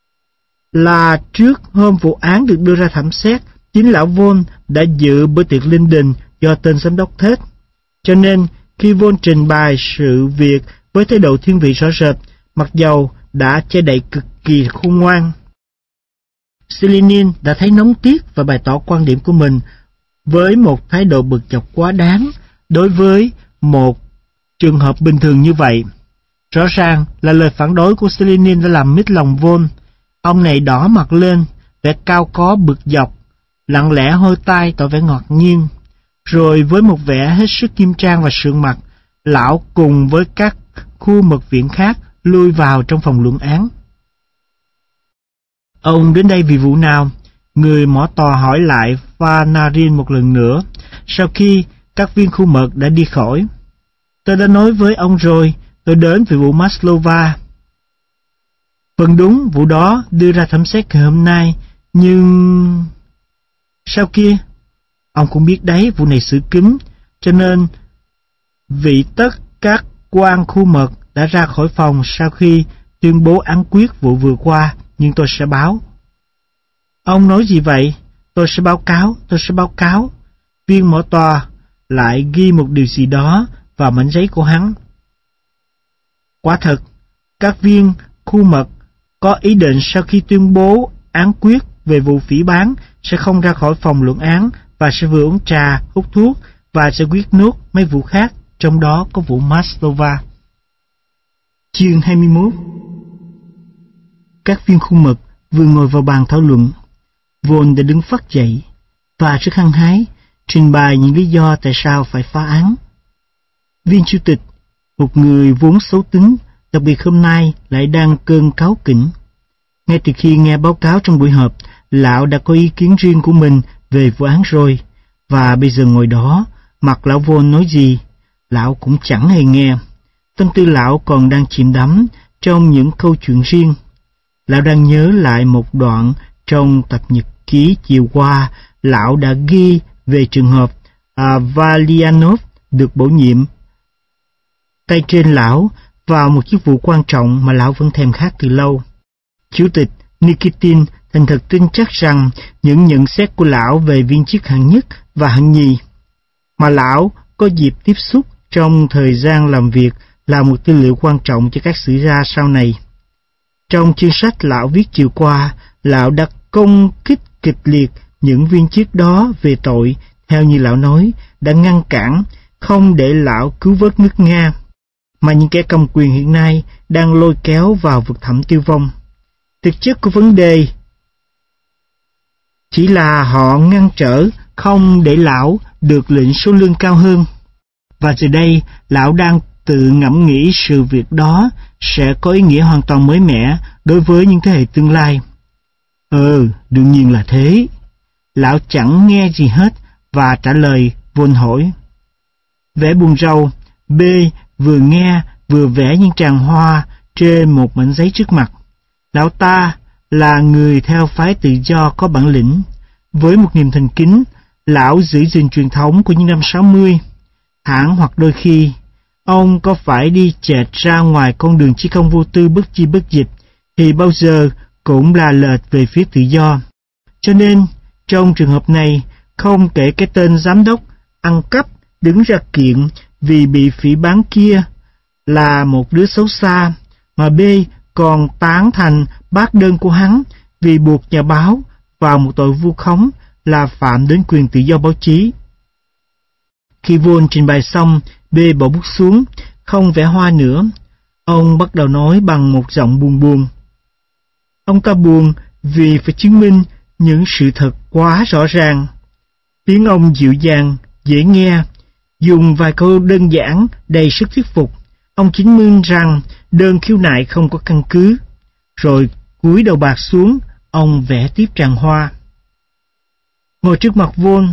là trước hôm vụ án được đưa ra thẩm xét, chính lão Von đã dự bữa tiệc linh đình do tên giám đốc thết. Cho nên khi Von trình bày sự việc với thái độ thiên vị rõ rệt, mặc dầu đã che đậy cực kỳ khôn ngoan, Selenin đã thấy nóng tiếc và bày tỏ quan điểm của mình với một thái độ bực dọc quá đáng đối với một trường hợp bình thường như vậy. Rõ ràng là lời phản đối của Selenin đã làm mít lòng Von. Ông này đỏ mặt lên, vẻ cao có bực dọc, lặng lẽ hôi tai tỏ vẻ ngọt nhiên. Rồi với một vẻ hết sức nghiêm trang và sượng mặt, lão cùng với các khu mật viện khác lui vào trong phòng luận án. Ông đến đây vì vụ nào? Người mỏ tòa hỏi lại Panarin một lần nữa, sau khi các viên khu mật đã đi khỏi. Tôi đã nói với ông rồi, tôi đến vì vụ Maslova. Phần đúng, vụ đó đưa ra thẩm xét ngày hôm nay, nhưng... Sao kia? Ông cũng biết đấy, vụ này xử kín, cho nên vị tất các quan khu mật đã ra khỏi phòng sau khi tuyên bố án quyết vụ vừa qua, nhưng tôi sẽ báo. Ông nói gì vậy? Tôi sẽ báo cáo, tôi sẽ báo cáo. Viên mỏ tòa lại ghi một điều gì đó vào mảnh giấy của hắn. Quả thật, các viên khu mật có ý định sau khi tuyên bố án quyết về vụ phỉ báng sẽ không ra khỏi phòng luận án và sẽ vừa uống trà, hút thuốc và sẽ quyết nốt mấy vụ khác, trong đó có vụ Maslova. Chương hai mươi mốt. Các viên khu mật vừa ngồi vào bàn thảo luận, Vôn đã đứng phắt dậy và rất hăng hái trình bày những lý do tại sao phải phá án. Viên chủ tịch, một người vốn xấu tính, đặc biệt hôm nay lại đang cơn cáu kỉnh. Ngay từ khi nghe báo cáo trong buổi họp, lão đã có ý kiến riêng của mình về vụ án rồi, và bây giờ ngồi đó, mặt lão Vôn nói gì, lão cũng chẳng hề nghe. Tâm tư lão còn đang chìm đắm trong những câu chuyện riêng. Lão đang nhớ lại một đoạn trong tập nhật ký chiều qua, lão đã ghi về trường hợp à, Valianov được bổ nhiệm tay trên lão vào một chức vụ quan trọng mà lão vẫn thèm khát từ lâu. Chủ tịch Nikitin thành thật tin chắc rằng những nhận xét của lão về viên chức hạng nhất và hạng nhì mà lão có dịp tiếp xúc trong thời gian làm việc là một tư liệu quan trọng cho các sử gia sau này. Trong chương sách lão viết chiều qua, lão đã công kích kịch liệt những viên chức đó về tội, theo như lão nói, đã ngăn cản, không để lão cứu vớt nước Nga, mà những kẻ cầm quyền hiện nay đang lôi kéo vào vực thẳm tiêu vong. Thực chất của vấn đề chỉ là họ ngăn trở, không để lão được lệnh số lương cao hơn. Và giờ đây, lão đang tự ngẫm nghĩ sự việc đó sẽ có ý nghĩa hoàn toàn mới mẻ đối với những thế hệ tương lai. Ừ, đương nhiên là thế. Lão chẳng nghe gì hết và trả lời Vôn hỏi. Vẻ buồn rầu, B vừa nghe vừa vẽ những tràng hoa trên một mảnh giấy trước mặt. Lão ta là người theo phái tự do có bản lĩnh. Với một niềm thành kính, lão giữ gìn truyền thống của những năm sáu mươi. Hẳn hoặc đôi khi, ông có phải đi chệch ra ngoài con đường chí công vô tư bất chi bất dịch, thì bao giờ cũng là lệch về phía tự do. Cho nên, trong trường hợp này, không kể cái tên giám đốc ăn cắp đứng ra kiện vì bị phỉ báng kia là một đứa xấu xa, mà B còn tán thành bác đơn của hắn vì buộc nhà báo vào một tội vu khống là phạm đến quyền tự do báo chí. Khi Vôn trình bày xong, B bỏ bút xuống, không vẽ hoa nữa. Ông bắt đầu nói bằng một giọng buồn buồn. Ông ta buồn vì phải chứng minh những sự thật quá rõ ràng. Tiếng ông dịu dàng, dễ nghe, dùng vài câu đơn giản đầy sức thuyết phục. Ông chứng minh rằng đơn khiếu nại không có căn cứ. Rồi cúi đầu bạc xuống, ông vẽ tiếp tràng hoa. Ngồi trước mặt Vôn,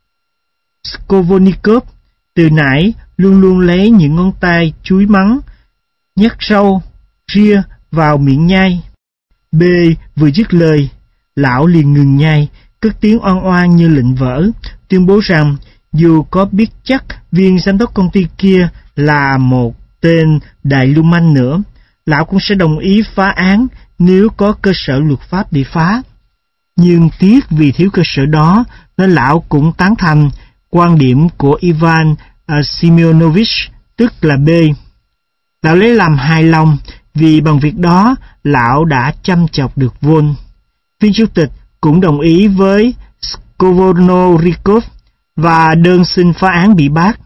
Skovonikov từ nãy luôn luôn lấy những ngón tay chúi mắng, nhắc rau, ria vào miệng nhai. B vừa dứt lời, lão liền ngừng nhai, cất tiếng oan oan như lệnh vỡ, tuyên bố rằng dù có biết chắc viên giám đốc công ty kia là một tên đại lưu manh nữa, lão cũng sẽ đồng ý phá án nếu có cơ sở luật pháp để phá. Nhưng tiếc vì thiếu cơ sở đó, nên lão cũng tán thành quan điểm của Ivan uh, Semyonovich, tức là B. Lão lấy làm hài lòng vì bằng việc đó lão đã chăm chọc được Vôn. Viên chủ tịch cũng đồng ý với Skovornorikov và đơn xin phá án bị bác.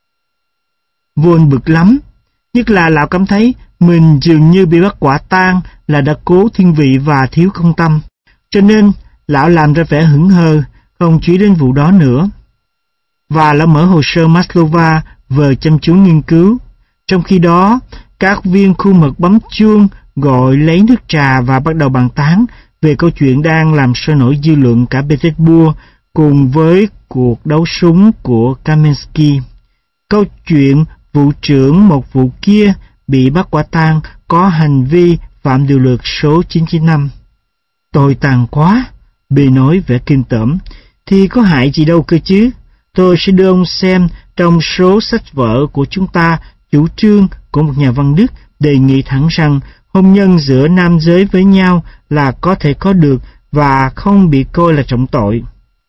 Vôn bực lắm, nhất là lão cảm thấy mình dường như bị bắt quả tang là đã cố thiên vị và thiếu công tâm, cho nên lão làm ra vẻ hững hờ, không chú ý đến vụ đó nữa. và đã mở hồ sơ Maslova vừa chăm chú nghiên cứu. Trong khi đó, các viên khu mật bấm chuông gọi lấy nước trà và bắt đầu bàn tán về câu chuyện đang làm sôi nổi dư luận cả Petersburg cùng với cuộc đấu súng của Kamensky. Câu chuyện vụ trưởng một vụ kia bị bắt quả tang có hành vi phạm điều luật số chín chín năm. Tồi tàn quá, Bê nói vẻ kinh tởm. Thì có hại gì đâu cơ chứ. Tôi sẽ đưa ông xem trong số sách vở của chúng ta chủ trương của một nhà văn Đức đề nghị thẳng rằng hôn nhân giữa nam giới với nhau là có thể có được và không bị coi là trọng tội.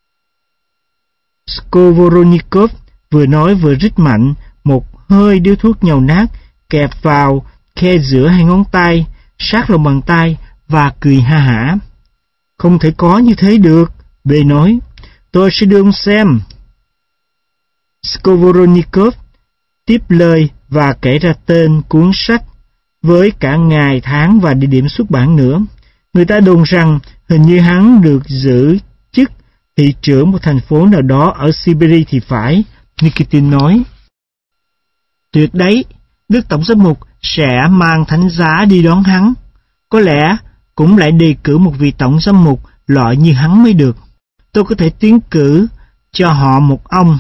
Skovorodnikov vừa nói vừa rít mạnh một hơi điếu thuốc nhầu nát kẹp vào khe giữa hai ngón tay, sát lòng bàn tay và cười ha hả. Không thể có như thế được, Bê nói. Tôi sẽ đưa ông xem. Skovorodnikov tiếp lời và kể ra tên cuốn sách với cả ngày, tháng và địa điểm xuất bản nữa. Người ta đồn rằng hình như hắn được giữ chức thị trưởng một thành phố nào đó ở Siberia thì phải, Nikitin nói. Tuyệt đấy, Đức Tổng giám mục sẽ mang thánh giá đi đón hắn. Có lẽ cũng lại đề cử một vị tổng giám mục loại như hắn mới được. Tôi có thể tiến cử cho họ một ông.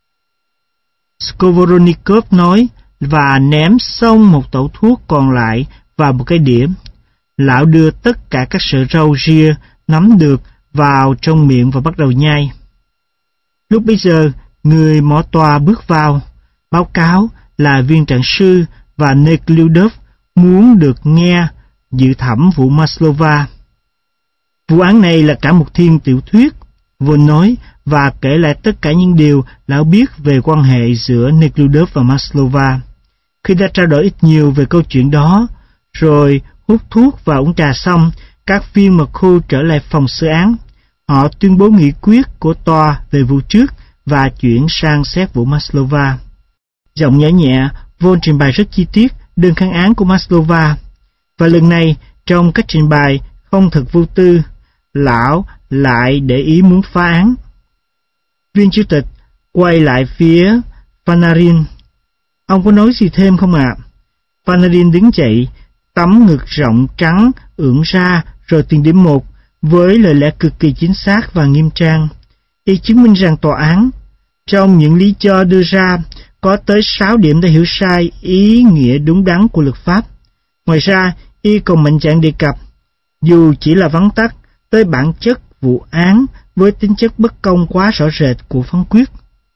Skovorodnikov nói và ném xong một tẩu thuốc còn lại vào một cái đĩa. Lão đưa tất cả các sợi rau ria nắm được vào trong miệng và bắt đầu nhai. Lúc bấy giờ, người mõ tòa bước vào, báo cáo là viên trạng sư và Nekhlyudov muốn được nghe dự thẩm vụ Maslova. Vụ án này là cả một thiên tiểu thuyết, Von nói và kể lại tất cả những điều lão biết về quan hệ giữa Nekhlyudov và Maslova. Khi đã trao đổi ít nhiều về câu chuyện đó, rồi hút thuốc và uống trà xong, các viên mật khu trở lại phòng xử án. Họ tuyên bố nghị quyết của tòa về vụ trước và chuyển sang xét vụ Maslova. Giọng nhẹ nhẹ, Von trình bày rất chi tiết đơn kháng án của Maslova. Và lần này, trong cách trình bày không thật vô tư, lão lại để ý muốn phá án. Viên chủ tịch quay lại phía Panarin. Ông có nói gì thêm không ạ? À? Panarin đứng dậy, tấm ngực rộng trắng ưỡn ra rồi từng điểm một với lời lẽ cực kỳ chính xác và nghiêm trang. Y chứng minh rằng tòa án, trong những lý do đưa ra, có tới sáu điểm đã hiểu sai ý nghĩa đúng đắn của luật pháp. Ngoài ra, y còn mạnh dạn đề cập, dù chỉ là vắn tắt, tới bản chất vụ án với tính chất bất công quá rõ rệt của phán quyết.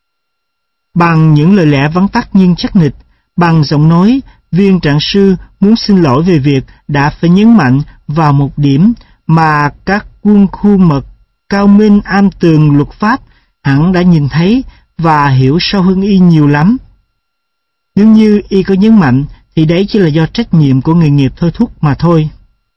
Bằng những lời lẽ vắn tắt nhưng chắc nịch, bằng giọng nói, viên trạng sư muốn xin lỗi về việc đã phải nhấn mạnh vào một điểm mà các quân khu mật cao minh am tường luật pháp hẳn đã nhìn thấy và hiểu sâu hơn y nhiều lắm. Nếu như y có nhấn mạnh thì đấy chỉ là do trách nhiệm của nghề nghiệp thôi thúc mà thôi.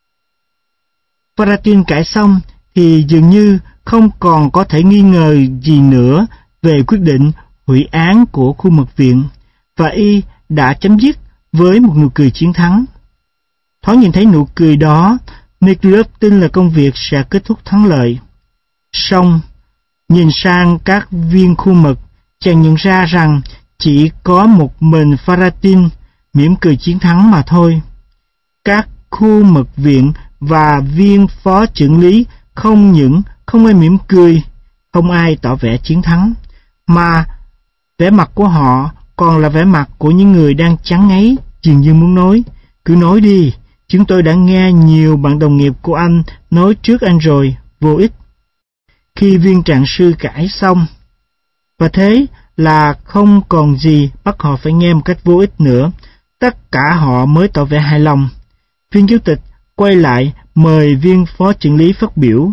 Paratin cãi xong thì dường như không còn có thể nghi ngờ gì nữa về quyết định hủy án của khu mật viện, và y đã chấm dứt với một nụ cười chiến thắng. Thoáng nhìn thấy nụ cười đó, Nekhlyudov tin là công việc sẽ kết thúc thắng lợi. Song, nhìn sang các viên khu mật, chàng nhận ra rằng chỉ có một mình Paratin mỉm cười chiến thắng mà thôi. Các khu mật viện và viên phó trưởng lý không những không ai mỉm cười, không ai tỏ vẻ chiến thắng, mà vẻ mặt của họ còn là vẻ mặt của những người đang chán ngấy, dường như muốn nói, cứ nói đi, chúng tôi đã nghe nhiều bạn đồng nghiệp của anh nói trước anh rồi, vô ích. Khi viên trạng sư cãi xong, và thế là không còn gì bắt họ phải nghe một cách vô ích nữa, tất cả họ mới tỏ vẻ hài lòng. Viên chủ tịch quay lại mời viên phó trưởng lý phát biểu.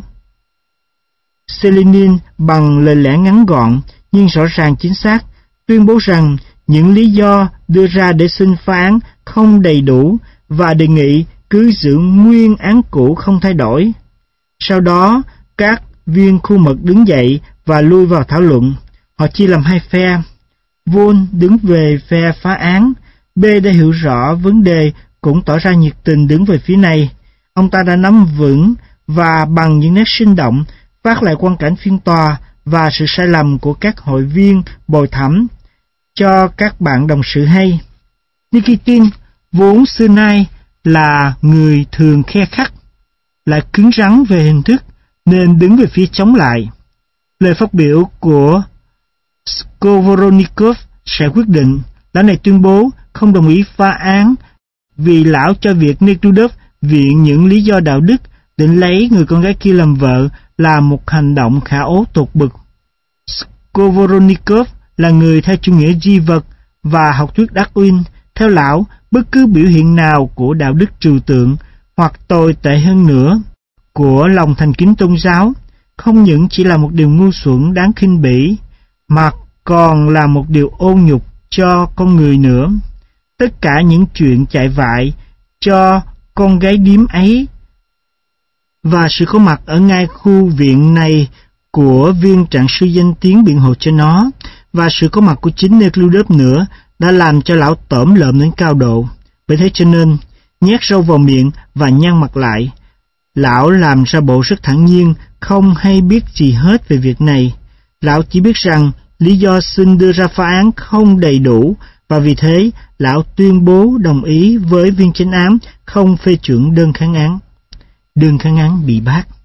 Selenin bằng lời lẽ ngắn gọn nhưng rõ ràng chính xác tuyên bố rằng những lý do đưa ra để xin phá án không đầy đủ và đề nghị cứ giữ nguyên án cũ không thay đổi. Sau đó, các viên khu mật đứng dậy và lui vào thảo luận. Họ chia làm hai phe. Von đứng về phe phá án. B đã hiểu rõ vấn đề cũng tỏ ra nhiệt tình đứng về phía này. Ông ta đã nắm vững và bằng những nét sinh động phát lại quang cảnh phiên tòa và sự sai lầm của các hội viên bồi thẩm cho các bạn đồng sự hay. Nikitin vốn xưa nay là người thường khe khắt, lại cứng rắn về hình thức nên đứng về phía chống lại. Lời phát biểu của Skovorodnikov sẽ quyết định. Lão này tuyên bố không đồng ý phá án vì lão cho việc Nekrudov viện những lý do đạo đức định lấy người con gái kia làm vợ là một hành động khả ố tột bực. Skovorodnikov là người theo chủ nghĩa duy vật và học thuyết Darwin. Theo lão, bất cứ biểu hiện nào của đạo đức trừu tượng hoặc tồi tệ hơn nữa của lòng thành kính tôn giáo không những chỉ là một điều ngu xuẩn đáng khinh bỉ mà còn là một điều ô nhục cho con người nữa. Tất cả những chuyện chạy vại cho con gái điếm ấy và sự có mặt ở ngay khu viện này của viên trạng sư danh tiếng biện hộ cho nó và sự có mặt của chính Nekrudov nữa đã làm cho lão tởm lợm đến cao độ. Bởi thế cho nên, nhét râu vào miệng và nhăn mặt lại, lão làm ra bộ rất thản nhiên, không hay biết gì hết về việc này. Lão chỉ biết rằng lý do xin đưa ra phá án không đầy đủ, và vì thế lão tuyên bố đồng ý với viên chánh án không phê chuẩn đơn kháng án. Đơn kháng án bị bác.